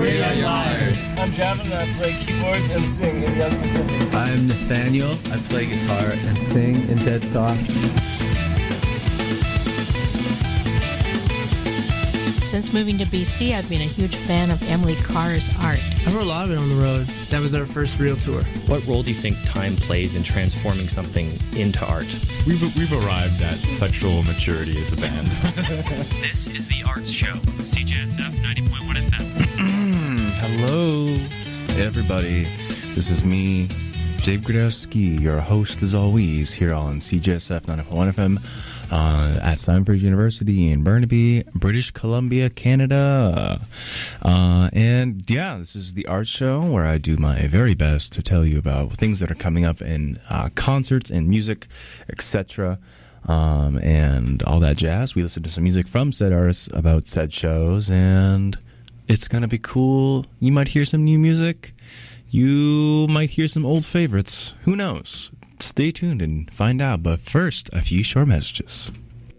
Night Liars. I'm Javin and I play keyboards and sing in Young Pacific. I'm Nathaniel. I play guitar and sing in Dead Soft. Since moving to BC, I've been a huge fan of Emily Carr's art. I wrote a lot of it on the road. That was our first real tour. What role do you think time plays in transforming something into art? We've arrived at sexual maturity as a band. This is The Arts Show, CJSF 90.1 FM. Hello, everybody. This is me, Dave Gradowski, your host as always, here on CJSF 90.1 FM. At Stanford University in Burnaby, British Columbia, Canada. And yeah, this is the art show where I do my very best to tell you about things that are coming up in concerts and music, etc. And all that jazz. We listen to some music from said artists about said shows, and it's going to be cool. You might hear some new music. You might hear some old favorites. Who knows? Stay tuned and find out. But first, a few short messages.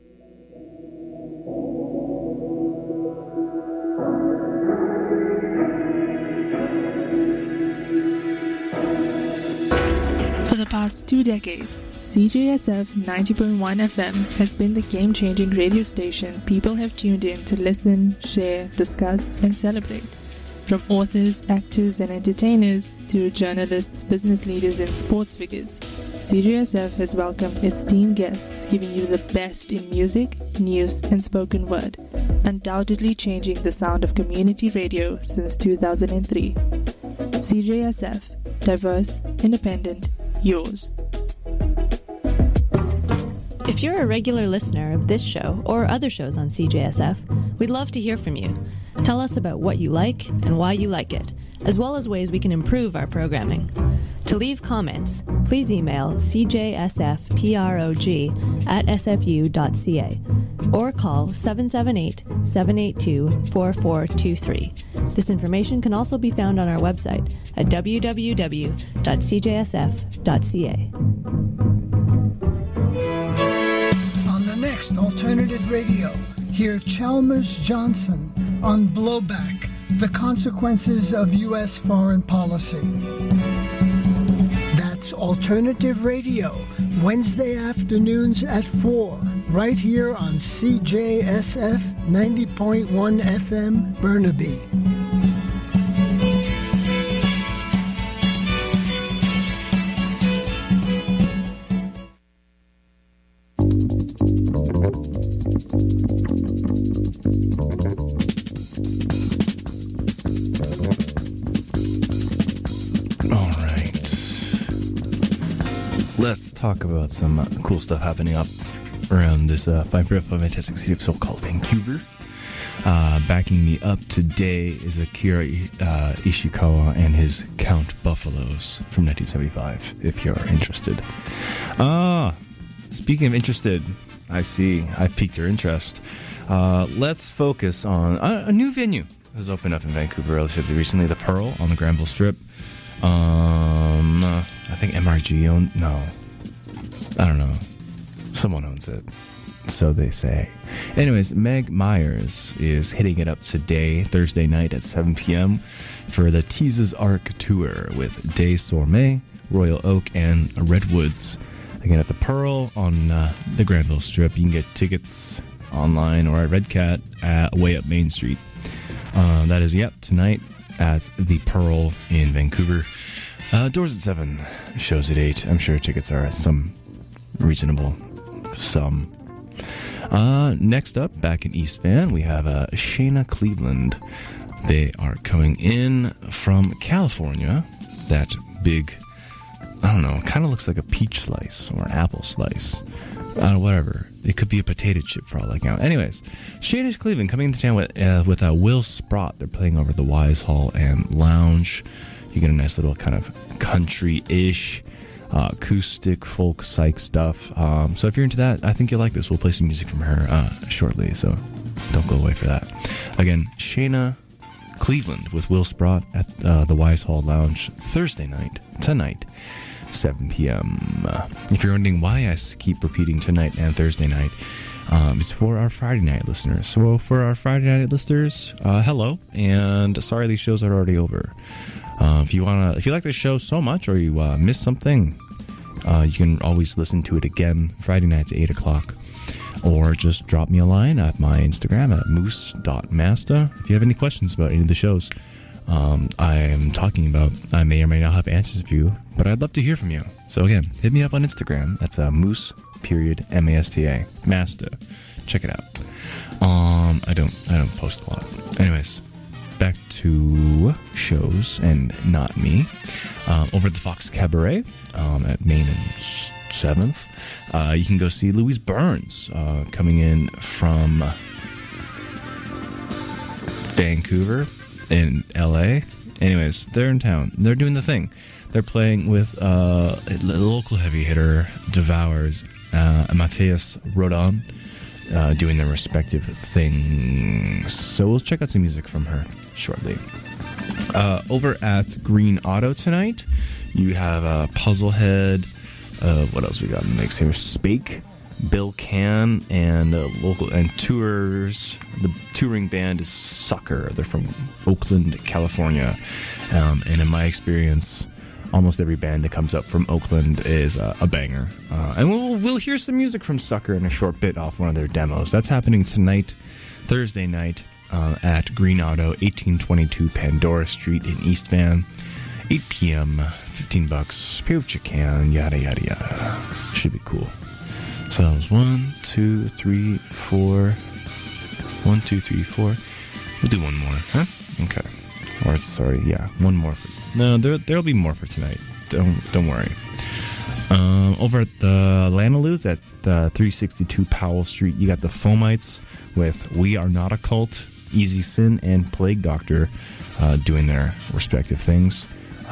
For the past 2 decades, CJSF 90.1 FM has been the game-changing radio station people have tuned in to listen, share, discuss, and celebrate. From authors, actors, and entertainers to journalists, business leaders, and sports figures, CJSF has welcomed esteemed guests giving you the best in music, news, and spoken word, undoubtedly changing the sound of community radio since 2003. CJSF, diverse, independent, yours. If you're a regular listener of this show or other shows on CJSF, we'd love to hear from you. Tell us about what you like and why you like it, as well as ways we can improve our programming. To leave comments, please email cjsfprog@sfu.ca or call 778-782-4423. This information can also be found on our website at www.cjsf.ca. On the next Alternative Radio, hear Chalmers Johnson on Blowback, the consequences of U.S. foreign policy. That's Alternative Radio, Wednesday afternoons at 4, right here on CJSF 90.1 FM, Burnaby. Let's talk about some cool stuff happening up around this fine, fantastic city of so-called Vancouver. Backing me up today is Akira Ishikawa and his Count Buffaloes from 1975, if you're interested. Speaking of interested, I see I've piqued your interest. Let's focus on a new venue that has opened up in Vancouver relatively recently, the Pearl on the Granville Strip. I think MRG owned... No. I don't know. Someone owns it. So they say. Anyways, Meg Myers is hitting it up today, Thursday night at 7 p.m. for the Teases Arc Tour with Day Sourmet, Royal Oak, and Redwoods. Again, at the Pearl on the Granville Strip. You can get tickets online or at Red Cat way up Main Street. That is, tonight at the Pearl in Vancouver. Doors at 7, shows at 8. I'm sure tickets are some reasonable sum. Next up, back in East Van, we have Shayna Cleveland. They are coming in from California. That big, I don't know, kind of looks like a peach slice or an apple slice. Whatever. It could be a potato chip for all I know. Anyways, Shayna Cleveland coming into town with Will Sprott. They're playing over the Wise Hall and Lounge. You get a nice little kind of country-ish, acoustic, folk, psych stuff. So if you're into that, I think you'll like this. We'll play some music from her shortly, so don't go away for that. Again, Shayna Cleveland with Will Sprott at the Wise Hall Lounge Thursday night, tonight, 7 p.m. If you're wondering why I keep repeating tonight and Thursday night, It's for our Friday night listeners. So for our Friday night listeners, hello, and sorry these shows are already over. If you like the show so much, or you missed something, you can always listen to it again Friday nights at 8 o'clock. Or just drop me a line at my Instagram at moose.masta. If you have any questions about any of the shows I am talking about, I may or may not have answers for you, but I'd love to hear from you. So again, hit me up on Instagram. That's moose.masta. Masta. Check it out. I don't post a lot. Anyways, back to shows and not me. Over at the Fox Cabaret at Main and 7th, you can go see Louise Burns coming in from Vancouver in LA. Anyways, they're in town. They're doing the thing. They're playing with a local heavy hitter, Devours, Matthias Rodin, doing their respective things. So we'll check out some music from her shortly. Over at Green Auto tonight, you have Puzzlehead. What else we got in the mix here? Spake, Bill Can, and local and tours. The touring band is Sucker. They're from Oakland, California, and in my experience, almost every band that comes up from Oakland is a banger. And we'll hear some music from Sucker in a short bit off one of their demos. That's happening tonight, Thursday night, at Green Auto, 1822 Pandora Street in East Van. 8 p.m., $15, pay what you can, yada, yada, yada. Should be cool. So that was 1, 2, 3, 4. 1, 2, 3, 4. We'll do one more, huh? Okay. Or, sorry, yeah, one more. No, there'll be more for tonight. Don't worry. Over at the Lanaloo's at 362 Powell Street, you got the Fomites with We Are Not a Cult, Easy Sin, and Plague Doctor doing their respective things.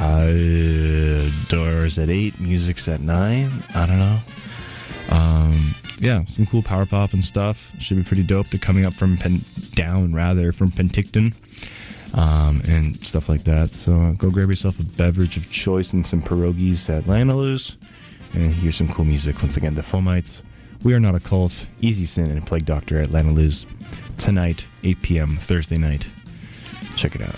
Doors at 8, music's at 9. I don't know. Yeah, some cool power pop and stuff. Should be pretty dope. They're coming up from Penticton, and stuff like that. So go grab yourself a beverage of choice and some pierogies at Lanaloo's, and hear some cool music. Once again, the Fomites, We Are Not a Cult, Easy Sin, and Plague Doctor at Lanaloo's tonight, 8 p.m. Thursday night. Check it out.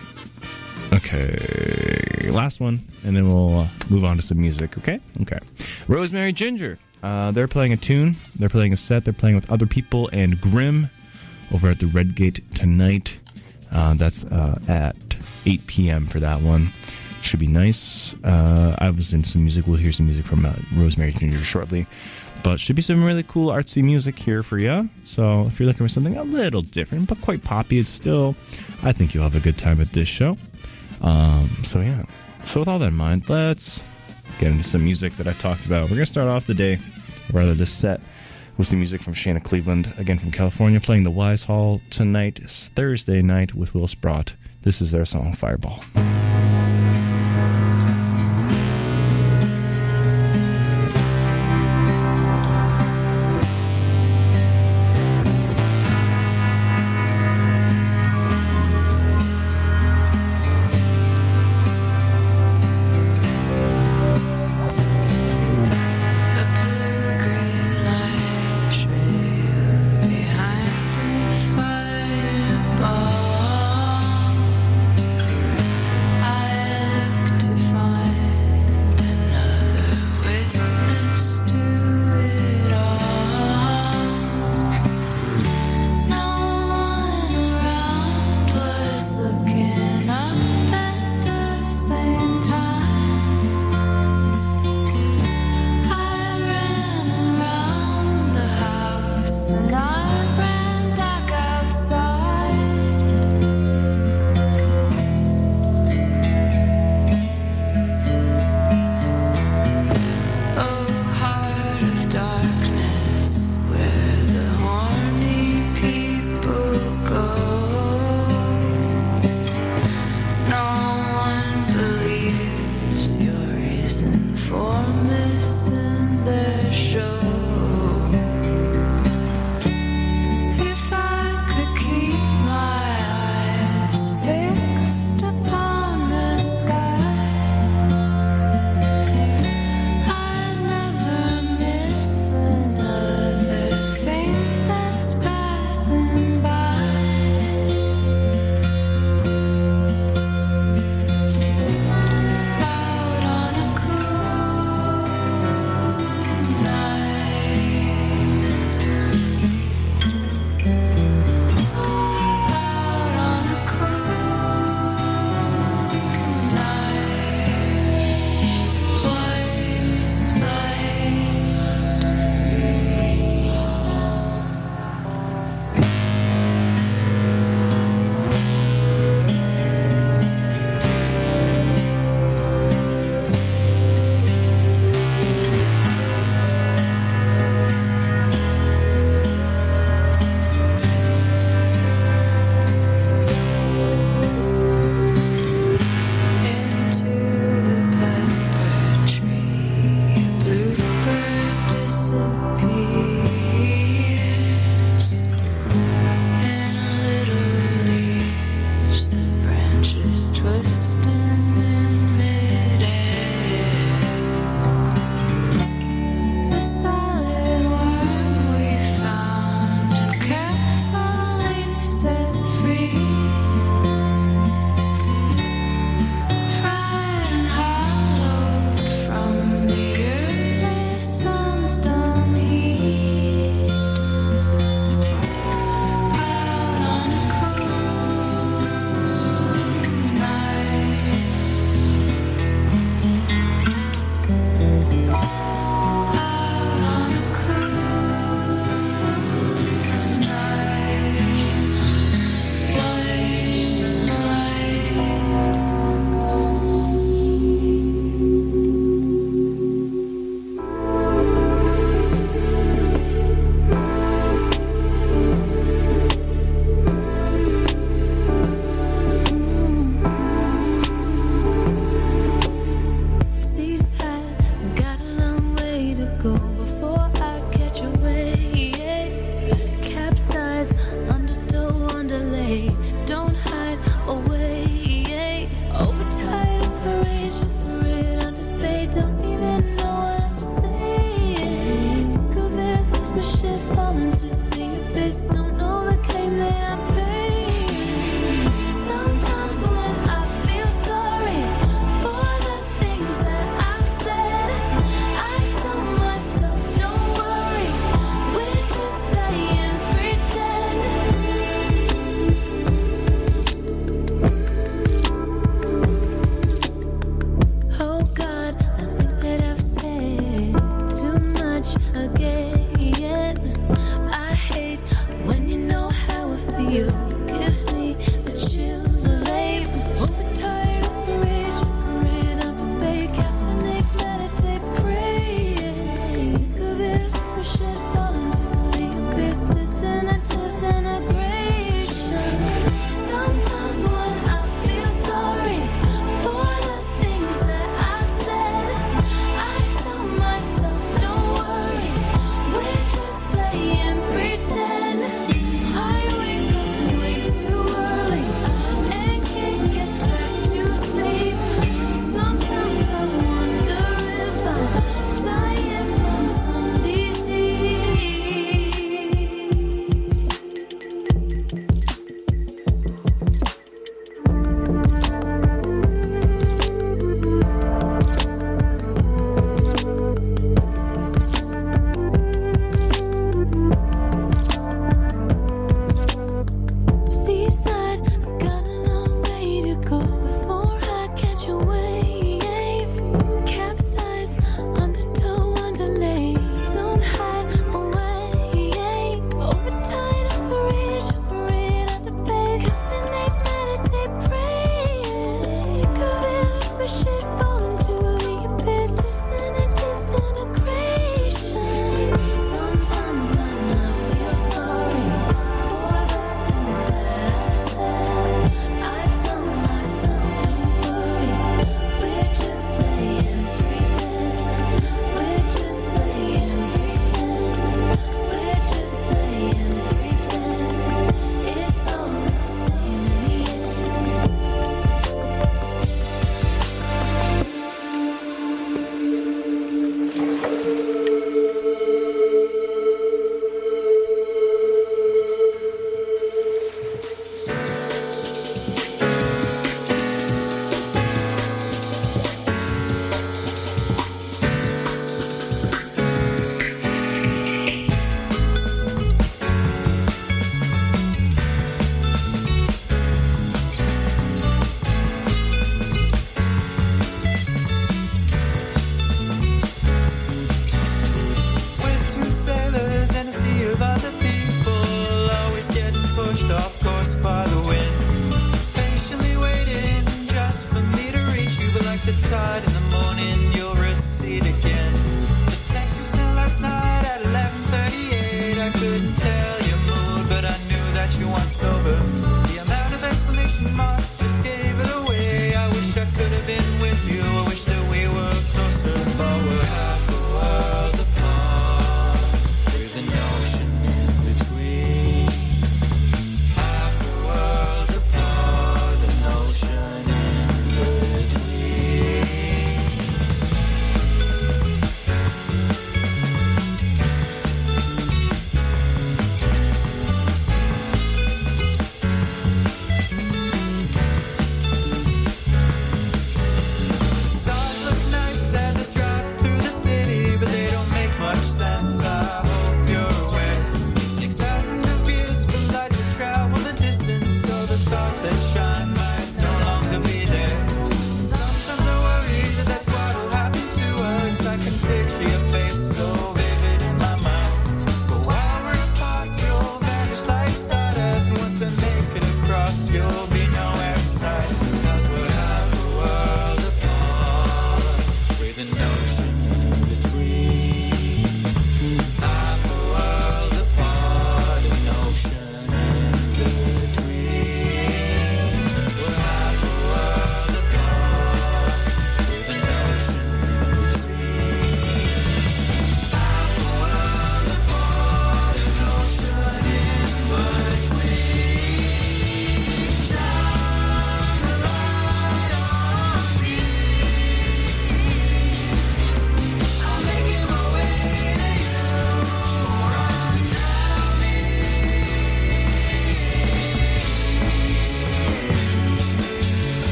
Okay, last one, and then we'll move on to some music, okay? Okay. Rosemary Ginger. They're playing a tune. They're playing a set. They're playing with Other People and Grimm over at the Redgate tonight. That's at 8 p.m. for that one. Should be nice. I was into some music. We'll hear some music from Rosemary Ginger shortly. But should be some really cool artsy music here for you. So if you're looking for something a little different, but quite poppy, it's still, I think you'll have a good time at this show. So yeah. So with all that in mind, let's get into some music that I've talked about. We're going to start off the day, or rather this set, with some music from Shanna Cleveland, again from California, playing the Wise Hall tonight. It's Thursday night with Will Sprott. This is their song, Fireball. I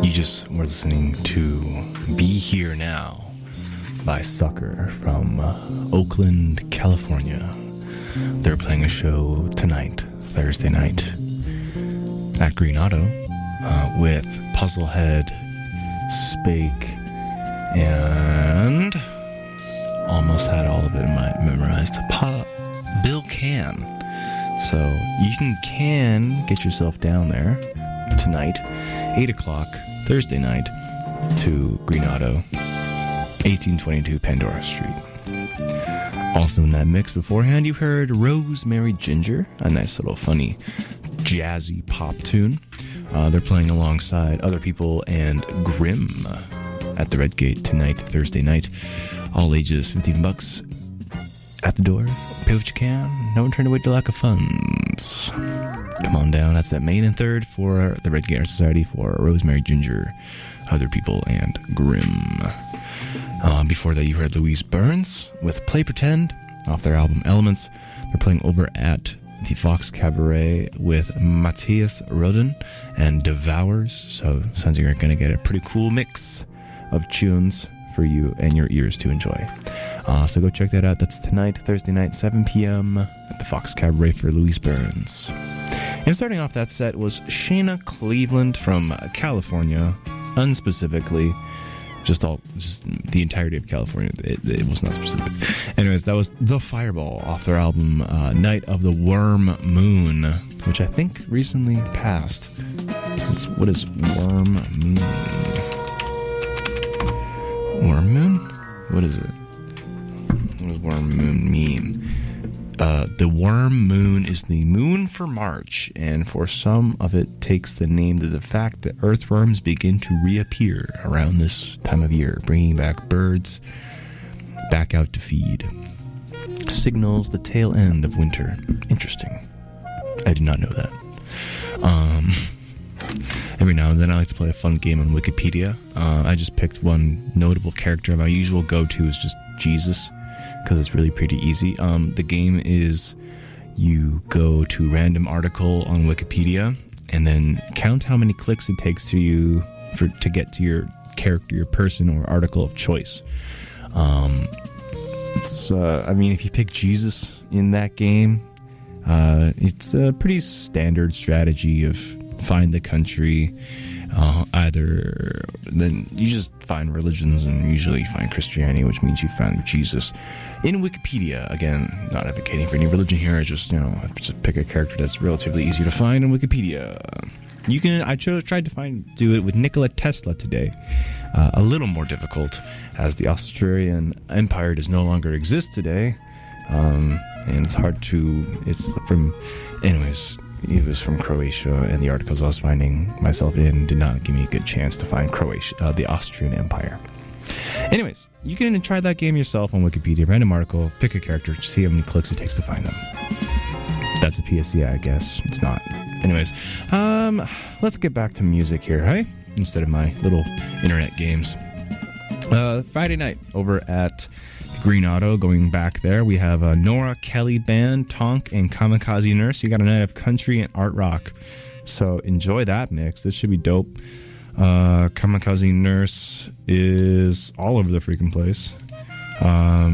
You just were listening to Be Here Now by Sucker from Oakland, California. They're playing a show tonight, Thursday night, at Green Auto with Puzzlehead, Spake, and almost had all of it memorized. Bill Can. So you can get yourself down there tonight, 8 o'clock, Thursday night, to Green Auto, 1822 Pandora Street. Also in that mix beforehand, you heard Rosemary Ginger, a nice little funny jazzy pop tune. They're playing alongside other people and Grimm at the Red Gate tonight, Thursday night. All ages, $15 at the door. Pay what you can. No one turn away to lack of funds. Come on down. That's at Main and 3rd for the Red Gate Art Society for Rosemary Ginger, other people, and Grimm. Before that, you heard Louise Burns with Play Pretend off their album Elements. They're playing over at the Fox Cabaret with Matthias Roden and Devours. So sounds like you're going to get a pretty cool mix of tunes for you and your ears to enjoy. So go check that out. That's tonight, Thursday night, 7 p.m. at the Fox Cabaret for Louise Burns. And starting off that set was Shayna Cleveland from California, unspecifically. Just the entirety of California. It was not specific. Anyways, that was The Fireball off their album Night of the Worm Moon, which I think recently passed. What is Worm Moon? Worm Moon? What is it? What does Worm Moon mean? The Worm Moon is the moon for March, and for some of it takes the name to the fact that earthworms begin to reappear around this time of year, bringing back birds back out to feed. Signals the tail end of winter. Interesting. I did not know that. Every now and then I like to play a fun game on Wikipedia. I just picked one notable character. My usual go-to is just Jesus, because it's really pretty easy. The game is you go to a random article on Wikipedia and then count how many clicks it takes to get to your character, your person, or article of choice. If you pick Jesus in that game, it's a pretty standard strategy of find the country. Then you just find religions, and usually you find Christianity, which means you find Jesus. In Wikipedia, again, not advocating for any religion here, I just pick a character that's relatively easy to find in Wikipedia. I tried to do it with Nikola Tesla today. A little more difficult, as the Austrian Empire does no longer exist today, and it's hard to. Anyways. It was from Croatia, and the articles I was finding myself in did not give me a good chance to find Croatia, the Austrian Empire. Anyways, you can try that game yourself on Wikipedia. Random article, pick a character, see how many clicks it takes to find them. That's a PSA, I guess. It's not. Anyways, let's get back to music here, hey? Instead of my little internet games. Friday night over at Green Auto, going back there, we have Nora Kelly Band, Tonk, and Kamikaze Nurse. You got a night of country and art rock, so enjoy that mix. This should be dope. Kamikaze Nurse is all over the freaking place. I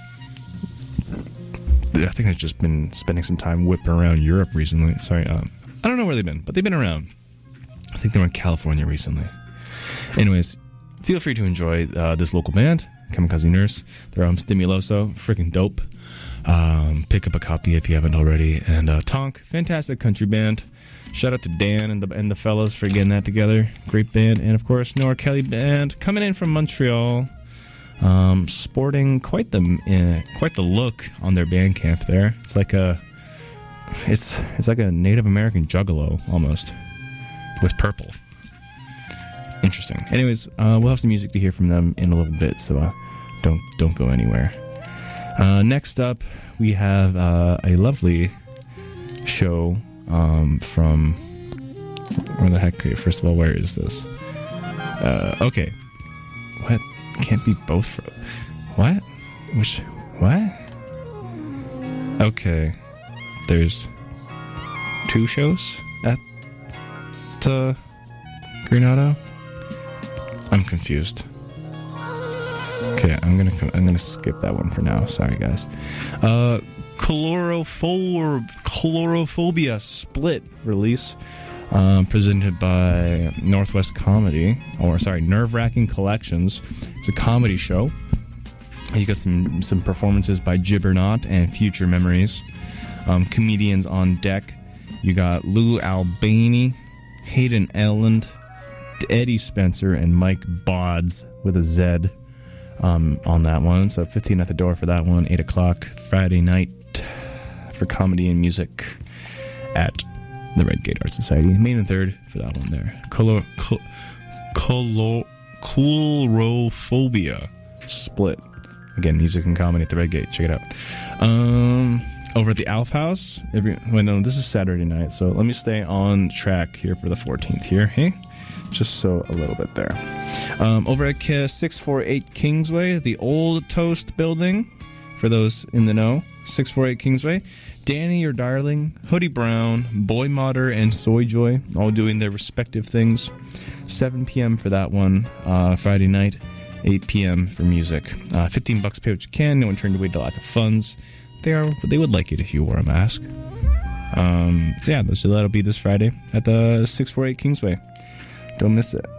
think I've just been spending some time whipping around Europe recently. Sorry, I don't know where they've been, but they've been around. I think they were in California recently. Anyways, feel free to enjoy this local band, Kamikaze Nurse. They're Stimuloso, freaking dope. Pick up a copy if you haven't already. And Tonk, fantastic country band. Shout out to Dan and the fellas for getting that together. Great band. And of course, Nora Kelly Band coming in from Montreal, sporting quite the look on their Bandcamp there. It's like a Native American juggalo almost, with purple. Interesting. Anyways, we'll have some music to hear from them in a little bit, so don't go anywhere. Next up, we have a lovely show from... Where the heck? First of all, where is this? Okay. What? Can't be both from... What? What? Okay. There's 2 shows at Green Auto. I'm confused. Okay, I'm gonna skip that one for now. Sorry, guys. Chlorophobia Split release, presented by Northwest Comedy, Nerve Wracking Collections. It's a comedy show. You got some performances by Gibbernaut and Future Memories. Comedians on deck. You got Lou Albani, Hayden Elland, Eddie Spencer, and Mike Bodds with a Z on that one. So 15 at the door for that one. 8 o'clock Friday night for comedy and music at the Red Gate Art Society. Main and third for that one there. Chlorophobia Split. Again, music and comedy at the Red Gate. Check it out. Over at the Alf House. This is Saturday night, so let me stay on track here for the 14th here, hey? Just so a little bit there. Over at 648 Kingsway, the Old Toast Building, for those in the know, 648 Kingsway. Danny Your Darling, Hoodie Brown, Boy Modder, and Soy Joy, all doing their respective things. 7 p.m. for that one, Friday night. 8 p.m. for music. $15 pay what you can. No one turned away to lack of funds. They would like it if you wore a mask. So yeah, so that'll be this Friday at the 648 Kingsway. Don't miss it.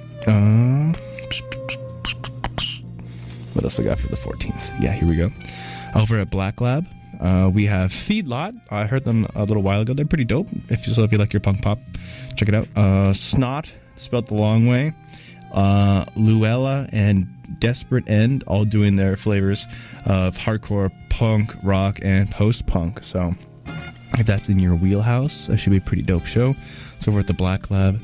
What else I got for the 14th? Yeah, here we go. Over at Black Lab, we have Feedlot. I heard them a little while ago. They're pretty dope. If you like your punk pop, check it out. Snot, spelled the long way. Luella and Desperate End, all doing their flavors of hardcore, punk, rock, and post-punk. So if that's in your wheelhouse, that should be a pretty dope show. It's over at the Black Lab,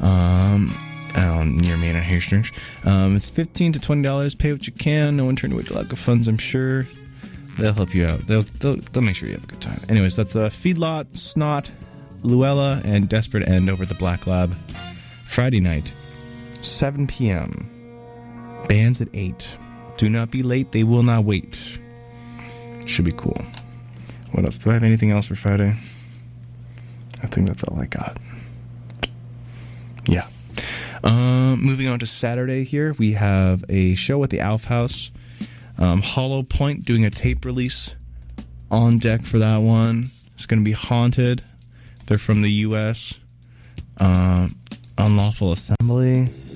near Main and Hastings. It's $15 to $20. Pay what you can. No one turned away to lack of funds, I'm sure. They'll help you out. They'll make sure you have a good time. Anyways, that's Feedlot, Snot, Luella, and Desperate End over at the Black Lab. Friday night, 7 p.m. Bands at 8. Do not be late. They will not wait. Should be cool. What else? Do I have anything else for Friday? I think that's all I got. Yeah. Moving on to Saturday here, we have a show at the Alf House. Hollow Point doing a tape release on deck for that one. It's going to be Haunted. They're from the U.S. Unlawful Assembly.